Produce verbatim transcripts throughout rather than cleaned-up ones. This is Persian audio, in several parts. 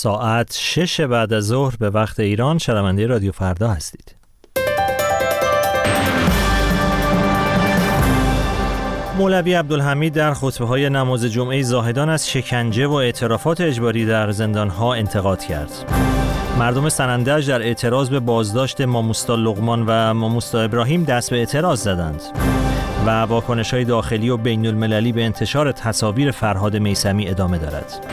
ساعت شش بعد از ظهر به وقت ایران شنونده رادیو فردا هستید. مولوی عبدالحمید در خطبه‌های نماز جمعه زاهدان از شکنجه و اعترافات اجباری در زندان‌ها انتقاد کرد. مردم سنندج در اعتراض به بازداشت ماموستا لقمان و ماموستا ابراهیم دست به اعتراض زدند و واکنش‌های داخلی و بین‌المللی به انتشار تصاویر فرهاد میثمی ادامه دارد.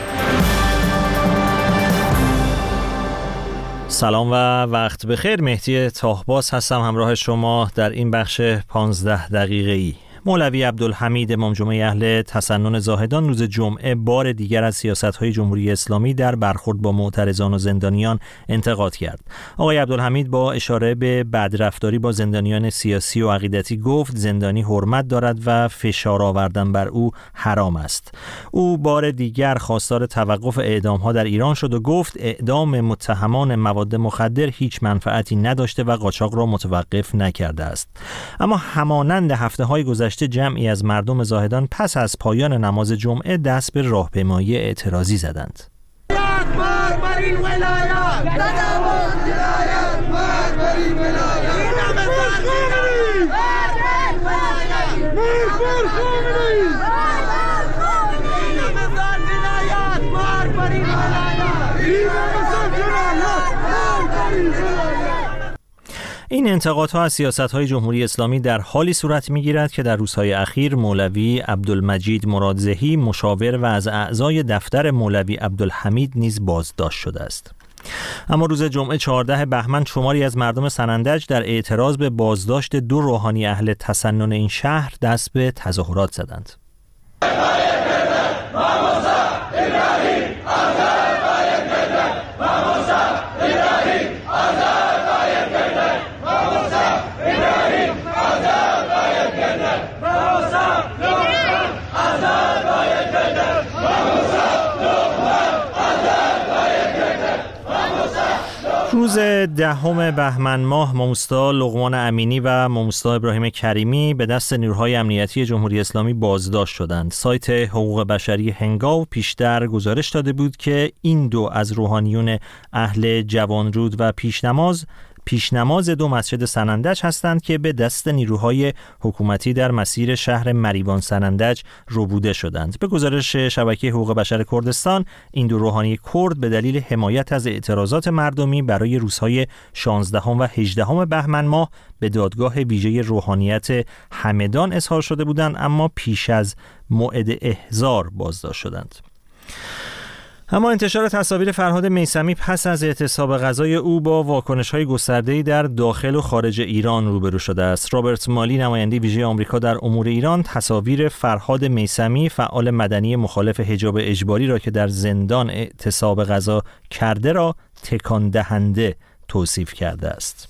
سلام و وقت بخیر. مهدی طاهباز هستم همراه شما در این بخش پانزده دقیقه‌ای. مولوی عبدالحمید امام جمعه اهل تسنن زاهدان روز جمعه بار دیگر از سیاست‌های جمهوری اسلامی در برخورد با معترضان و زندانیان انتقاد کرد. آقای عبدالحمید با اشاره به بدرفتاری با زندانیان سیاسی و عقیدتی گفت زندانی حرمت دارد و فشار آوردن بر او حرام است. او بار دیگر خواستار توقف اعدام‌ها در ایران شد و گفت اعدام متهمان مواد مخدر هیچ منفعتی نداشته و قاچاق را متوقف نکرده است. اما همانند هفته‌های گذشته جمعی از مردم زاهدان پس از پایان نماز جمعه دست به راهپیمایی اعتراضی زدند. این انتقادها از سیاست‌های جمهوری اسلامی در حالی صورت می‌گیرد که در روزهای اخیر مولوی عبدالمجید مرادزهی مشاور و از اعضای دفتر مولوی عبدالحمید نیز بازداشت شده است. اما روز جمعه چهاردهم بهمن شماری از مردم سنندج در اعتراض به بازداشت دو روحانی اهل تسنن این شهر دست به تظاهرات زدند. روز دهم بهمن ماه ماموستا لقمان امینی و ماموستا ابراهیم کریمی به دست نیروهای امنیتی جمهوری اسلامی بازداشت شدند. سایت حقوق بشری هنگاو پیشتر گزارش داده بود که این دو از روحانیون اهل جوانرود و پیشنماز پیشنماز دو مسجد سنندج هستند که به دست نیروهای حکومتی در مسیر شهر مریوان سنندج ربوده شدند. به گزارش شبکه حقوق بشر کردستان این دو روحانی کرد به دلیل حمایت از اعتراضات مردمی برای روزهای شانزدهم و هجدهم بهمن ماه به دادگاه ویژه روحانیت همدان اظهار شده بودند اما پیش از موعد احضار بازداشت شدند. اما انتشار تصاویر فرهاد میثمی پس از اعتصاب غذای او با واکنش‌های گسترده‌ای در داخل و خارج ایران روبرو شده است. رابرت مالی نماینده ویژه آمریکا در امور ایران تصاویر فرهاد میثمی فعال مدنی مخالف حجاب اجباری را که در زندان اعتصاب غذا کرده را تکان دهنده توصیف کرده است.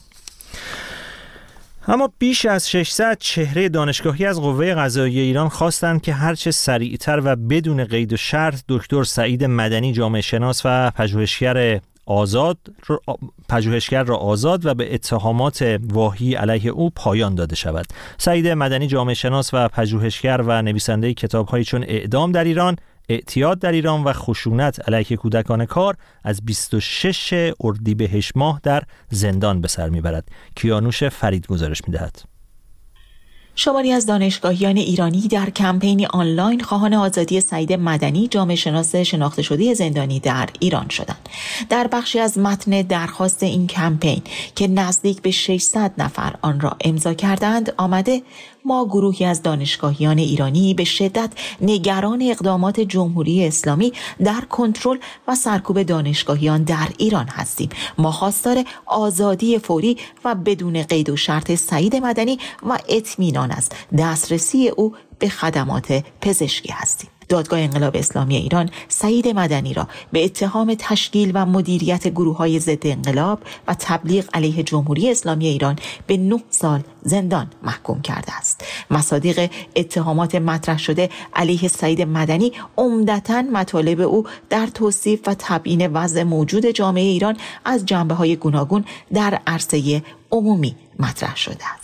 اما بیش از ششصد چهره دانشگاهی از قوه قضاییه ایران خواستند که هرچه سریعتر و بدون قید و شرط دکتر سعید مدنی جامعه شناس و پژوهشگر آزاد پژوهشگر را آزاد و به اتهامات واهی علیه او پایان داده شود. سعید مدنی جامعه شناس و پژوهشگر و نویسنده کتاب‌هایی چون اعدام در ایران، اعتیاد در ایران و خشونت علیه کودکان کار از بیست و شش اردیبهشت ماه در زندان به سر میبرد. کیانوش فرید گزارش میدهد. شماری از دانشگاهیان ایرانی در کمپینی آنلاین خواهان آزادی سعید مدنی جامعه شناس شناخته شده زندانی در ایران شدند. در بخشی از متن درخواست این کمپین که نزدیک به ششصد نفر آن را امضا کردند آمده ما گروهی از دانشگاهیان ایرانی به شدت نگران اقدامات جمهوری اسلامی در کنترل و سرکوب دانشگاهیان در ایران هستیم. ما خواستار آزادی فوری و بدون قید و شرط سعید مدنی و اطمینان از دسترسی او به خدمات پزشکی هستیم. دادگاه انقلاب اسلامی ایران سعید مدنی را به اتهام تشکیل و مدیریت گروه‌های ضد انقلاب و تبلیغ علیه جمهوری اسلامی ایران به نه سال زندان محکوم کرده است. مصادیق اتهامات مطرح شده علیه سعید مدنی عمدتاً مطالب او در توصیف و تبیین وضع موجود جامعه ایران از جنبه‌های گوناگون در عرصه عمومی مطرح شده است.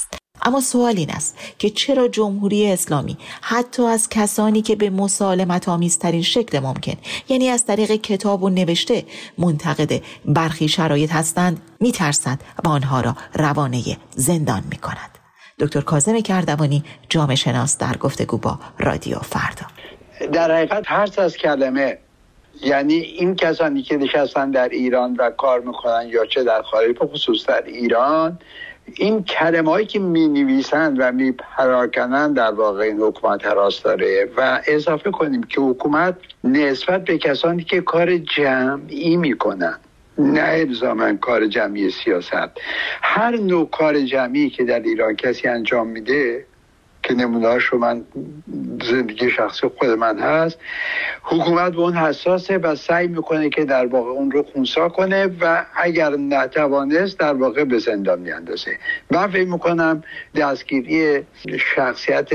اما سوال این است که چرا جمهوری اسلامی حتی از کسانی که به مسالمت آمیزترین شکل ممکن، یعنی از طریق کتاب و نوشته، منتقد برخی شرایط هستند میترسد و آنها را روانه زندان میکند. دکتر کاظم کردوانی، جامعه شناس، در گفتگو با رادیو فردا. در حقیقت هر از کلمه، یعنی این کسانی که نشستن در ایران و کار میکنن یا چه در خارج، به خصوص در ایران، این کلمه هایی که می نویسند و می پراکنند در واقع این حکومت هراس داره. و اضافه کنیم که حکومت نسبت به کسانی که کار جمعی میکنن، نه الزاماً کار جمعی سیاست، هر نوع کار جمعی که در ایران کسی انجام میده، که نمونه‌هاش رو من زندگی شخصی خود من هست، حکومت به اون حساسه و سعی میکنه که در واقع اون رو خونسا کنه و اگر نتوانست در واقع به زندان میاندازه. من فکر میکنم دستگیری شخصیت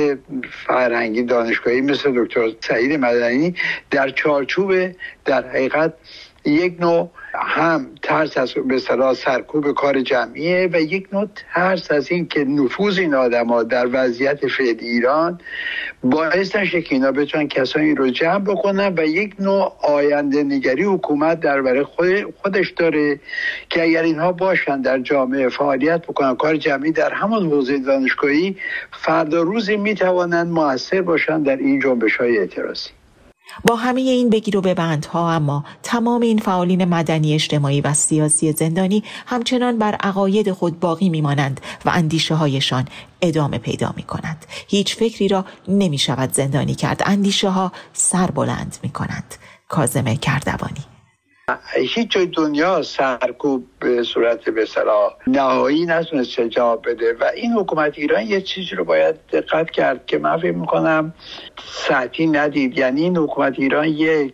فرهنگی دانشگاهی مثل دکتر سعید مدنی در چارچوب در حقیقت یک نوع هم ترس از به اصطلاح سرکوب کار جمعیه و یک نوع ترس از این که نفوذ این آدم‌ها در وضعیت فعلی ایران باعث نشه که اینا بتونن کسانی رو جمع بکنن و یک نوع آینده نگری حکومت درباره خود خودش داره که اگر اینها باشن در جامعه فعالیت بکنن، کار جمعی در همان حوزه دانشگاهی، فردا روزی میتوانن موثر باشن در این جنبش‌های اعتراضی. با همه این بگیر و ببندها، اما تمام این فعالین مدنی، اجتماعی و سیاسی زندانی همچنان بر عقاید خود باقی میمانند و اندیشه هایشان ادامه پیدا می کند. هیچ فکری را نمی شود زندانی کرد. اندیشه ها سر بلند می کنند. کاظم کردوانی. هیچ جای دنیا سرکوب به صورت به اصطلاح نهایی نتونست جواب بده و این حکومت ایران یه چیزی رو باید دقت کرد که من فکر میکنم سطحی ندید. یعنی این حکومت ایران یه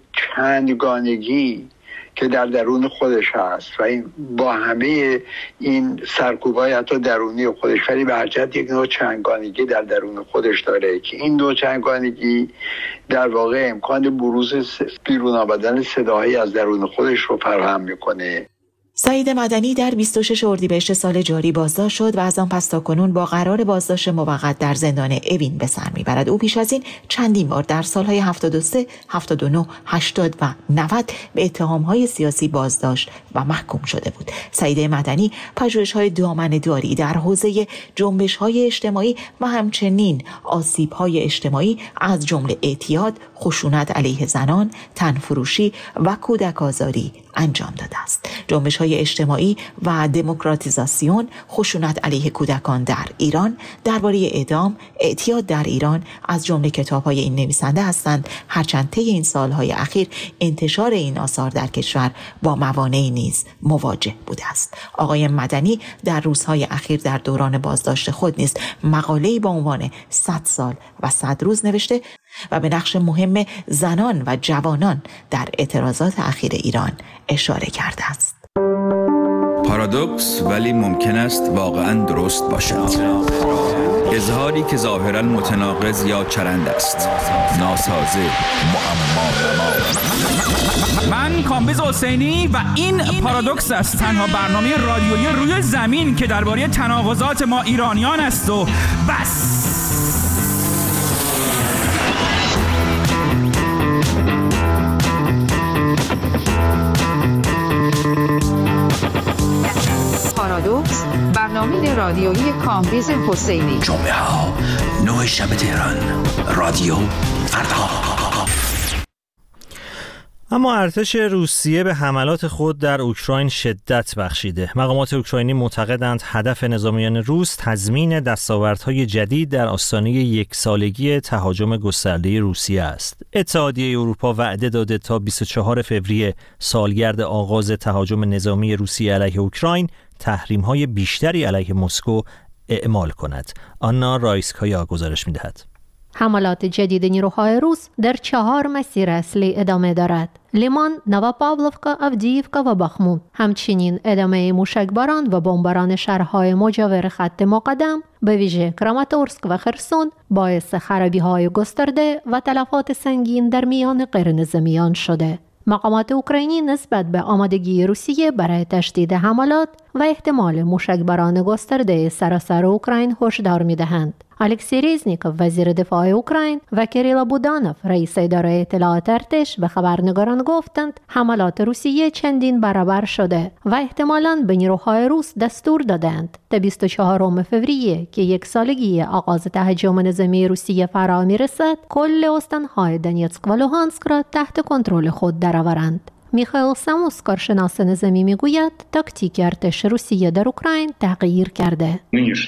چندگانگی که در درون خودش هست و این با همه این سرکوب‌های حتی درونی خودش، ولی به هر جهت یک نوع چندگانگی در درون خودش داره که این نوع چندگانگی در واقع امکان بروز بیرون آمدن صداهایی از درون خودش رو فراهم میکنه. سعید مدنی در بیست و شش اردیبهشت سال جاری بازداشت شد و از آن پس تا کنون با قرار بازداشت موقت در زندان اوین به سر میبرد. او پیش از این چندین بار در سالهای هفتاد و سه، هفتاد و نه، هشتاد و نود به اتهامهای سیاسی بازداشت و محکوم شده بود. سعید مدنی پژوهش‌های دامنه‌داری در حوزه جنبش‌های اجتماعی و همچنین آسیب‌های اجتماعی از جمله اعتیاد، خشونت علیه زنان، تنفروشی و کودک آزاری انجام داده است. جنبش‌های اجتماعی و دموکراتیزاسیون، خشونت علیه کودکان در ایران، درباره اعدام، اعتیاد در ایران از جمله کتاب‌های این نویسنده هستند، هرچند طی این سال‌های اخیر انتشار این آثار در کشور با موانعی نیز مواجه بوده است. آقای مدنی در روزهای اخیر در دوران بازداشت خود نیز مقاله‌ای با عنوان صد سال و صد روز نوشته و به نقش مهم زنان و جوانان در اعتراضات اخیر ایران اشاره کرده است. پارادوکس ولی ممکن است واقعاً درست باشد. اظهاری که ظاهراً متناقض یا چرند است، ناسازه، معما. من کامبیز حسینی و این پارادوکس است، تنها برنامه رادیویی روی زمین که درباره تناقضات ما ایرانیان است و بس. پارادوکس، برنامه رادیویی کامبیز حسینی. جمعه ها نه شب تهران، رادیو فردا. اما ارتش روسیه به حملات خود در اوکراین شدت بخشیده. مقامات اوکراینی معتقدند هدف نظامیان روس تضمین دستاوردهای جدید در آستانه یک سالگی تهاجم گسترده روسیه است. اتحادیه اروپا وعده داده تا بیست و چهارم فوریه، سالگرد آغاز تهاجم نظامی روسیه علیه اوکراین، تحریم‌های بیشتری علیه مسکو اعمال کند. آنا رایسکایا گزارش می‌دهد. حملات جدید نیروهای روس در چهار مسیر اصلی ادامه دارد: لیمان، نووپاولوفکا، آودییفکا و باخموت. همچنین ادامه موشکباران و بمباران شهرهای مجاور خط مقدم به ویژه کراماتورسک و خرسون باعث خرابی‌های گسترده و تلفات سنگین در میان غیرنظامیان شده. مقامات اوکراینی نسبت به آمادگی روسیه برای تشدید حملات و احتمال موشکباران گسترده سراسر اوکراین هشدار می‌دهند. الکسی ریزنیکوف وزیر دفاع اوکراین و کریلا بودانوف رئیس اداره اطلاعات ارتش به خبرنگاران گفتند حملات روسیه چندین برابر شده و احتمالاً به نیروهای روس دستور دادند تا بیست و چهارم فوریه که یک سالگی آغاز تهاجم نظامی روسیه فرا میرسد کل استانهای دونیتسک و لوهانسک را تحت کنترل خود درآورند. میخائیل ساموس کارشناس نظامی میگوید تاکتیک ارتش روسیه در اوکراین تغییر کرده.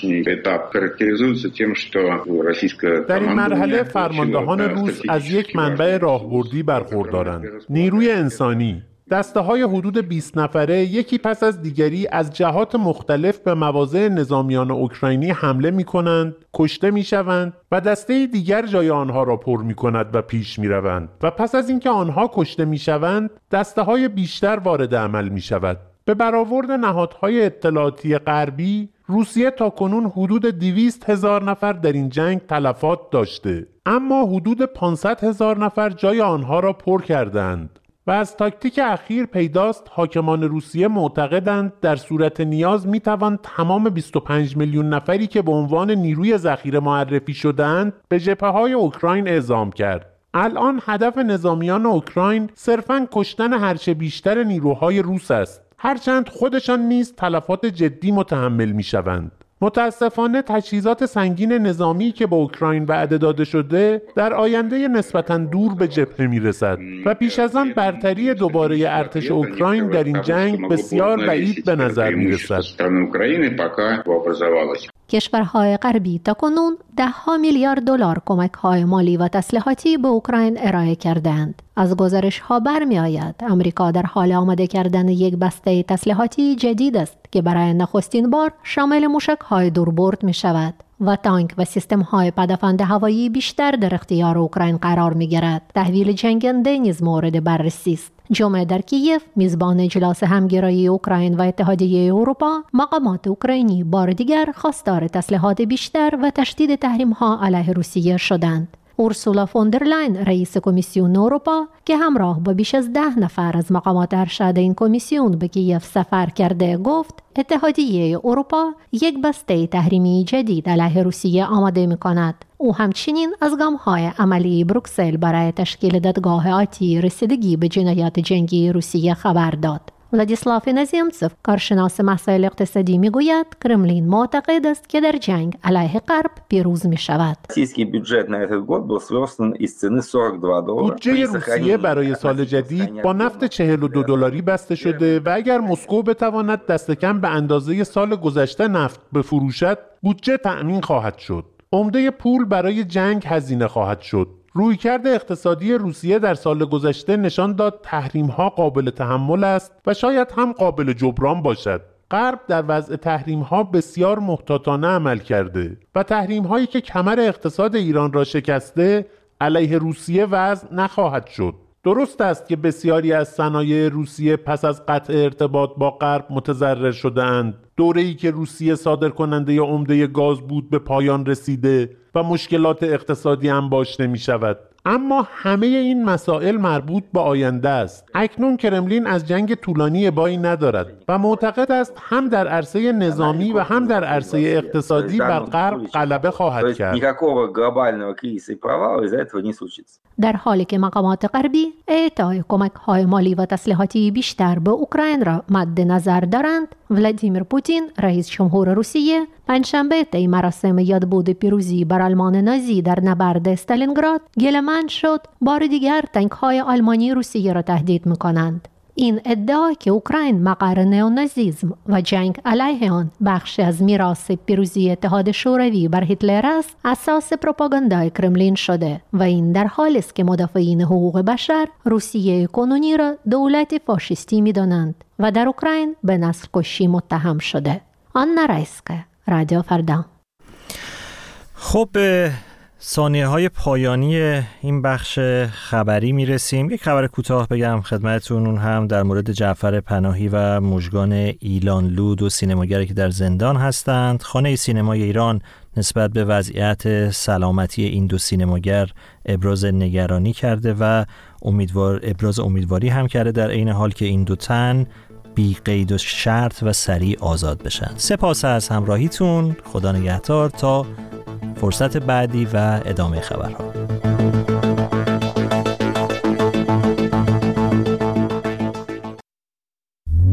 در این مرحله فرماندهان روس از یک منبع راهبردی برخوردارند. نیروی انسانی دسته های حدود بیست نفره یکی پس از دیگری از جهات مختلف به مواضع نظامیان اوکراینی حمله می کنند، کشته می شوند و دسته دیگر جای آنها را پر می کند و پیش می روند و پس از اینکه آنها کشته می شوند دسته های بیشتر وارد عمل می شود. به برآورد نهادهای اطلاعاتی غربی روسیه تاکنون حدود دویست هزار نفر در این جنگ تلفات داشته، اما حدود پانصد هزار نفر جای آنها را پر کردند. و از تاکتیک اخیر پیداست حاکمان روسیه معتقدند در صورت نیاز میتوان تمام بیست و پنج میلیون نفری که به عنوان نیروی ذخیره معرفی شدند به جبهه‌های اوکراین اعزام کرد. الان هدف نظامیان اوکراین صرفاً کشتن هرچه بیشتر نیروهای روس است، هرچند خودشان نیز تلفات جدی متحمل میشوند. متاسفانه تجهیزات سنگین نظامی که به اوکراین وعده داده شده در آینده نسبتاً دور به جبهه میرسد و پیش از آن برتری دوباره ارتش اوکراین در این جنگ بسیار بعید به نظر میرسد. کشورهای غربی تاکنون ده ها میلیارد دلار کمک‌های مالی و تسلیحاتی به اوکراین ارائه کردند. از گزارش‌ها برمی آید آمریکا در حال آماده کردن یک بسته تسلیحاتی جدید است که برای نخستین بار شامل موشک‌های دوربرد می شود و تانک و سیستم‌های پدافند هوایی بیشتر در اختیار اوکراین قرار می‌گیرد. تحویل جنگنده نیز مورد بررسی است. جمعه در کیف میزبان اجلاس همگرایی اوکراین و اتحادیه اروپا، مقامات اوکراینی بار دیگر خواستار تسلیحات بیشتر و تشدید تحریم‌ها علیه روسیه شدند. اورسولا فوندرلاین رئیس کمیسیون اروپا که همراه با بیش از ده نفر از مقامات ارشد این کمیسیون به کیف سفر کرده گفت اتحادیه اروپا یک بسته تحریمی جدید علیه روسیه آماده می‌کند. او همچنین از گام‌های عملی بروکسل برای تشکیل دادگاه آتی رسیدگی به جنایات جنگی روسیه خبر داد. ولادیسلاف نزیمتسوف کارشناس مسائل اقتصادی میگوید کرملین معتقد است که در جنگ علیه غرب پیروز می شود. بودجه روسیه برای سال جدید با نفت چهل و دو دلاری بسته شده و اگر مسکو بتواند دست کم به اندازه سال گذشته نفت بفروشد، بودجه تأمین خواهد شد. عمده پول برای جنگ هزینه خواهد شد. رویکرد اقتصادی روسیه در سال گذشته نشان داد تحریم‌ها قابل تحمل است و شاید هم قابل جبران باشد. غرب در وضع تحریم‌ها بسیار محتاطانه عمل کرده و تحریم‌هایی که کمر اقتصاد ایران را شکسته علیه روسیه وضع نخواهد شد. درست است که بسیاری از صنایع روسیه پس از قطع ارتباط با غرب متضرر شده‌اند. دوره‌ای که روسیه صادرکننده عمده گاز بود به پایان رسیده و مشکلات اقتصادی انباشته می شود. اما همه این مسائل مربوط به آینده است. اکنون کرملین از جنگ طولانی ابایی ندارد و معتقد است هم در عرصه نظامی و هم در عرصه اقتصادی بر غرب غلبه خواهد کرد. در حالی که مقامات غربی اعطای کمک‌های مالی و تسلیحاتی بیشتر به اوکراین را مد نظر دارند، ولادیمیر پوتین رئیس جمهور روسیه پنجشنبه طی مراسم یادبود پیروزی بر آلمان نازی در نبرد استالینگراد گله‌مند شد بار دیگر تانک‌های آلمانی روسیه را تهدید می‌کنند. این ادعا که اوکراین مقر نئونازیسم و جنگ علیه آن بخشی از میراث پیروزی اتحاد شوروی بر هیتلر است، اساس پروپاگاندای کرملین شده و این در حالی است که مدافعین حقوق بشر روسیه کنونی را دولت فاشیستی می‌دانند و در اوکراین به نسل کشی متهم شده. آنا رایسکا، رادیو فردا. خب ثانیه های پایانی این بخش خبری میرسیم. یک خبر کوتاه بگم خدمتتون، اون هم در مورد جعفر پناهی و مژگان ایلانلو، دو سینماگری که در زندان هستند. خانه سینمای ایران نسبت به وضعیت سلامتی این دو سینماگر ابراز نگرانی کرده و امیدوار ابراز امیدواری هم کرده در عین حال که این دو تن بی قید و شرط و سریع آزاد بشن. سپاس از همراهیتون. خدا نگهدار تا فرصت بعدی و ادامه خبرها.